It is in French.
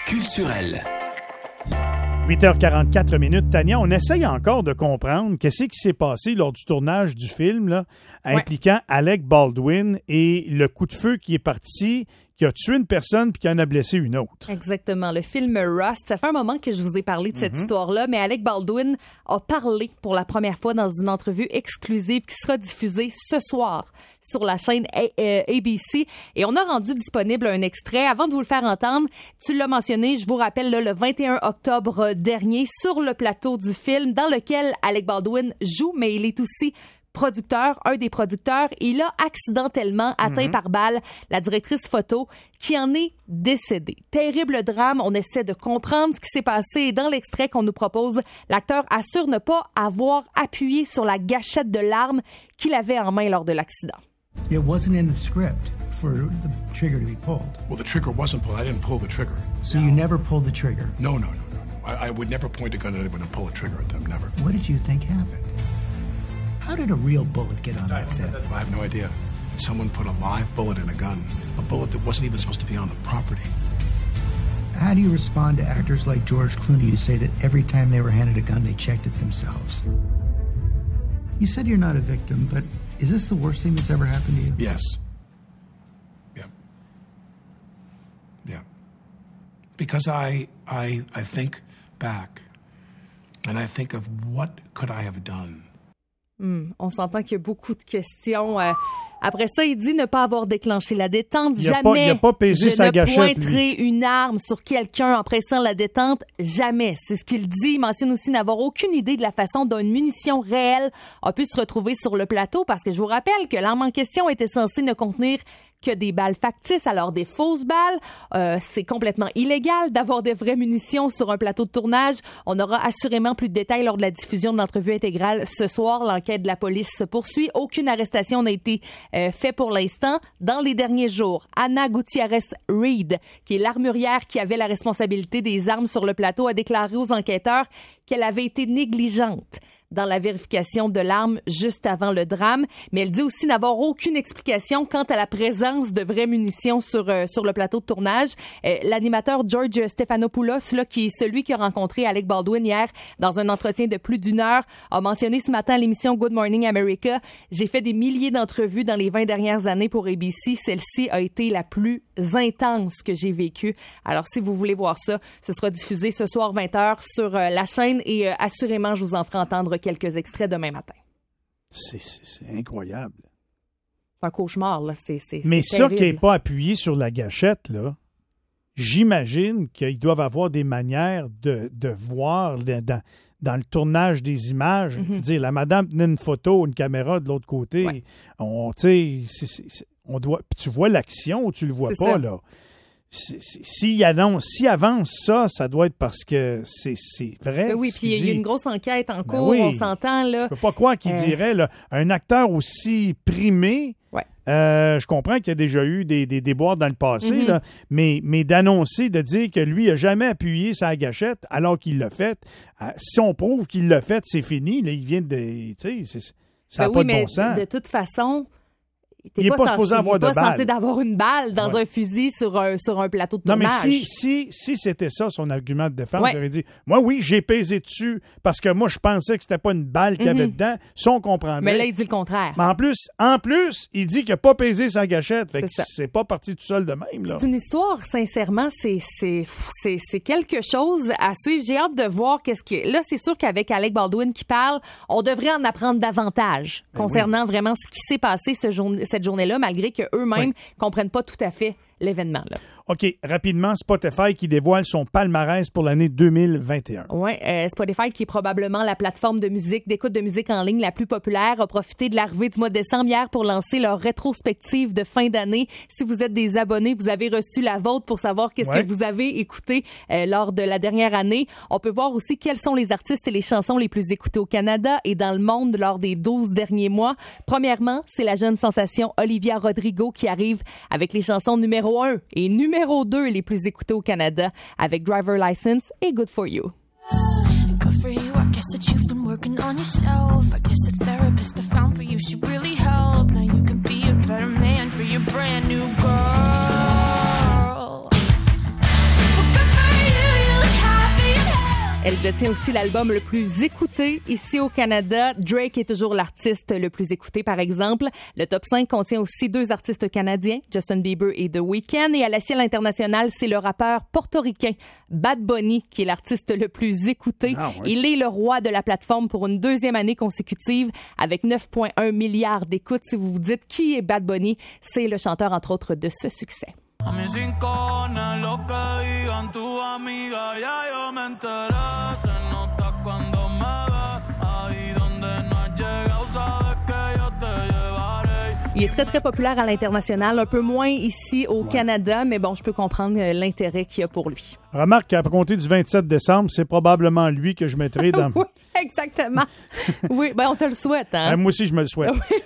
culturel. 8h44 minutes, Tania, on essaye encore de comprendre qu'est-ce qui s'est passé lors du tournage du film là, impliquant Alec Baldwin et le coup de feu qui est parti, qui a tué une personne puis qui en a blessé une autre. Exactement. Le film Rust, ça fait un moment que je vous ai parlé de cette histoire-là, mais Alec Baldwin a parlé pour la première fois dans une entrevue exclusive qui sera diffusée ce soir sur la chaîne ABC. Et on a rendu disponible un extrait. Avant de vous le faire entendre, tu l'as mentionné, je vous rappelle, là, le 21 octobre dernier, sur le plateau du film dans lequel Alec Baldwin joue, mais il est aussi un des producteurs, il a accidentellement atteint par balle la directrice photo qui en est décédée. Terrible drame, on essaie de comprendre ce qui s'est passé et dans l'extrait qu'on nous propose, l'acteur assure ne pas avoir appuyé sur la gâchette de l'arme qu'il avait en main lors de l'accident. It wasn't in the script for the trigger to be pulled. Well, the trigger wasn't pulled. I didn't pull the trigger. So you never pulled the trigger? No. I would never point a gun at anyone and pull a trigger at them, never. What did you think happened? How did a real bullet get on that set? I have no idea. Someone put a live bullet in a gun, a bullet that wasn't even supposed to be on the property. How do you respond to actors like George Clooney who say that every time they were handed a gun, they checked it themselves? You said you're not a victim, but is this the worst thing that's ever happened to you? Yes. Yeah. Because I think back, and I think of what could I have done? On s'entend qu'il y a beaucoup de questions. Après ça, il dit ne pas avoir déclenché la détente. Il a pas pesé sa gâchette, pointerai une arme sur quelqu'un en pressant la détente. Jamais. C'est ce qu'il dit. Il mentionne aussi n'avoir aucune idée de la façon dont une munition réelle a pu se retrouver sur le plateau parce que je vous rappelle que l'arme en question était censée ne contenir que des balles factices, alors des fausses balles. C'est complètement illégal d'avoir de vraies munitions sur un plateau de tournage. On aura assurément plus de détails lors de la diffusion de l'entrevue intégrale ce soir. L'enquête de la police se poursuit. Aucune arrestation n'a été faite pour l'instant. Dans les derniers jours, Anna Gutiérrez-Reed, qui est l'armurière qui avait la responsabilité des armes sur le plateau, a déclaré aux enquêteurs qu'elle avait été négligente dans la vérification de l'arme juste avant le drame, mais elle dit aussi n'avoir aucune explication quant à la présence de vraies munitions sur le plateau de tournage. L'animateur George Stephanopoulos, là, qui est celui qui a rencontré Alec Baldwin hier dans un entretien de plus d'1 heure, a mentionné ce matin à l'émission Good Morning America: j'ai fait des milliers d'entrevues dans les 20 dernières années pour ABC. Celle-ci a été la plus intense que j'ai vécue. Alors, si vous voulez voir ça, ce sera diffusé ce soir 20h sur la chaîne et assurément, je vous en ferai entendre quelques extraits demain matin. C'est incroyable. C'est un cauchemar, là. Mais c'est ça terrible. qui n'est pas appuyé sur la gâchette, là, j'imagine qu'ils doivent avoir des manières de voir dans le tournage des images. Dire, la madame tenait une photo, une caméra de l'autre côté. Ouais. On doit. Puis tu vois l'action ou tu le vois C'est pas, ça. là. S'il avance ça doit être parce que c'est vrai. Oui, puis il y a une grosse enquête en cours, oui. on s'entend, là. Je peux pas croire qu'il dirait, là, un acteur aussi primé. Ouais. Je comprends qu'il y a déjà eu des déboires dans le passé, là, mais d'annoncer, de dire que lui n'a jamais appuyé sa gâchette alors qu'il l'a fait. Si on prouve qu'il l'a fait, c'est fini. Là, il vient de... Tu sais, ça n'a pas de bon sens. De toute façon... Il n'est pas supposé avoir de balle. Il n'est pas censé d'avoir une balle dans un fusil sur un plateau de tournage. Non, mais si c'était ça, son argument de défense, j'aurais dit, moi, oui, j'ai pesé dessus parce que moi, je pensais que c'était pas une balle qu'il y avait dedans. Ça, on comprendrait. Mais là, il dit le contraire. Mais en plus, il dit qu'il n'a pas pesé sa gâchette. Fait que c'est pas parti tout seul de même, là. C'est une histoire, sincèrement, c'est quelque chose à suivre. J'ai hâte de voir qu'est-ce que... Là, c'est sûr qu'avec Alec Baldwin qui parle, on devrait en apprendre davantage concernant vraiment ce qui s'est passé cette journée-là, malgré qu'eux-mêmes comprennent pas tout à fait l'événement, là. OK, rapidement, Spotify qui dévoile son palmarès pour l'année 2021. Oui, Spotify, qui est probablement la plateforme d'écoute de musique en ligne la plus populaire, a profité de l'arrivée du mois de décembre hier pour lancer leur rétrospective de fin d'année. Si vous êtes des abonnés, vous avez reçu la vôtre pour savoir qu'est-ce que vous avez écouté lors de la dernière année. On peut voir aussi quels sont les artistes et les chansons les plus écoutées au Canada et dans le monde lors des 12 derniers mois. Premièrement, c'est la jeune sensation Olivia Rodrigo qui arrive avec les chansons numéro 1 et numéro 2 les plus écoutées au Canada avec Driver License et Good For You. Good for you, I guess that you've been working on yourself. I guess the therapist I found for you should really help. Now you can be a better man for your brand new girl. Well, good for you. Elle détient aussi l'album le plus écouté ici au Canada. Drake est toujours l'artiste le plus écouté, par exemple. Le top 5 contient aussi 2 artistes canadiens, Justin Bieber et The Weeknd. Et à l'échelle internationale, c'est le rappeur portoricain Bad Bunny qui est l'artiste le plus écouté. Ah oui. Il est le roi de la plateforme pour une 2e année consécutive avec 9,1 milliards d'écoutes. Si vous vous dites qui est Bad Bunny, c'est le chanteur, entre autres, de ce succès. A mí sin cojones lo que digan tus amigas, ya yo me enteré. Se nota cuando me ves, ahí donde no has llegado, sabes que yo te llevaré. Il est très, très populaire à l'international, un peu moins ici au Canada, mais bon, je peux comprendre l'intérêt qu'il y a pour lui. Remarque qu'à compter du 27 décembre, c'est probablement lui que je mettrai dans... Oui, exactement. Oui, ben on te le souhaite, hein? Moi aussi, je me le souhaite.